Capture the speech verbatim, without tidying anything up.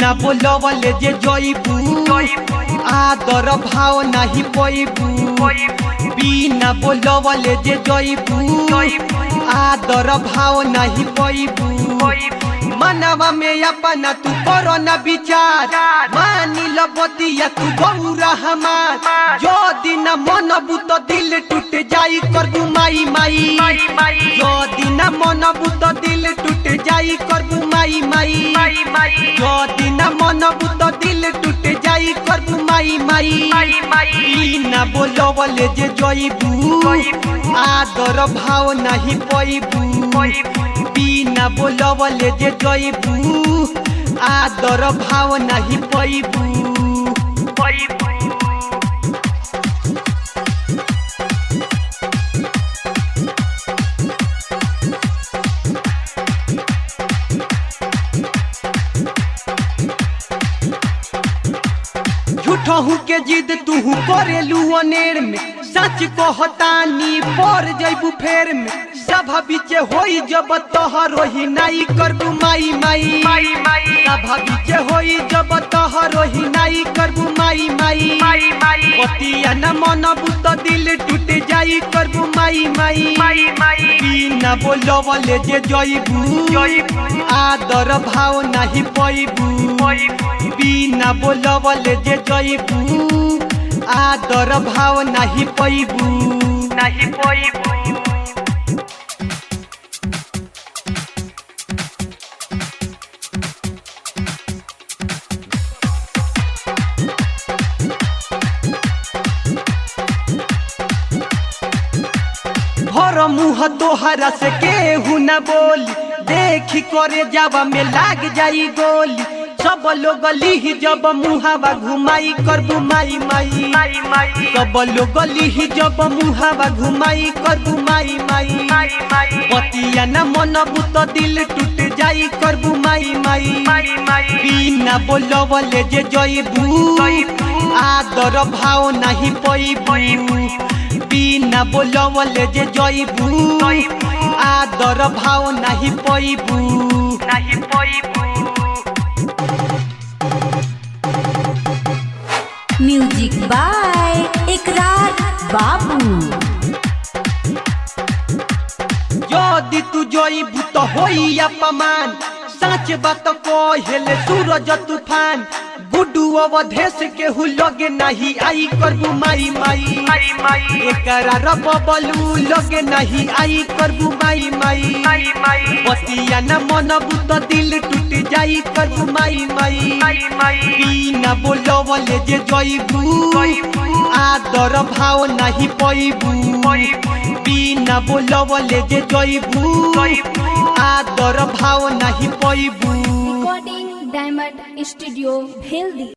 बिना बोलवले जे जइबू आदर भाव नहीं पैबू बिना बोलवले जे जइबू आदर भाव नहीं पैबू मनवा में अपना तू करो न विचार मानी लो बतिया तू गौरा हमार जो दिन मनबू तो दिल टूट जाई करबू माई माई जो दिन मनबू तो दिल टूट जाई करबू माई माई जो दिन मनबू तो दिल टूट जाई करबू माई माई बिना बोलवले जे जइबू आदर भाव नहीं पैबू बिना बोलवले जे जइबू आदर भाव नहीं पैबू झूठहू के जिद तू करेलू अनेर में सच कहतानी पर जइबू फेर में सभा बीचे होई जब तोहरो ही नाई करबू माई माई सभा बीचे होई जब तोहरो ही नाई करबू माई माई पतिया न मनबू तो दिल टूट जाई करबू माई माई बिना बोलवले जे जइबू आदर भाव नहीं पैबू बिना बोलवले जे जइबू आदर भाव नहीं पैबू नहीं पैबू भर मुँह तोहरा से केहू न बोली देखी करे जावा में लाग जाई गोली सब लोग ली जब मुहावा घुमाई करबू माई माई सब लोग ली जब मुहावा घुमाई करबू माई माई बतिया न मनबू तो दिल टूट जाई करबू माई माई बिना बोलवले जे जइबू आदर भाव नहीं पैबू बिना बोलवले जे जइबू आदर भाव नहीं पैबू नहीं पैबू म्यूजिक बाय इकरार बाबू यदि तू जइबू तो होई अपमान सच बात कहेले सूरज तूफान गुड्डू अवधेश के हु लगे नहीं आई करबू माई माई एकरा रब बलू लगे नहीं आई करबू माई माई बतिया न मनबू तो दिल टूट जाई करबू माई माई बिना बोलवले जे जइबू आदर भाव नहीं पैबू बिना बोलवले जे जइबू आदर भाव नहीं पैबू रिकॉर्डिंग डायमंड स्टूडियो भेल्दी।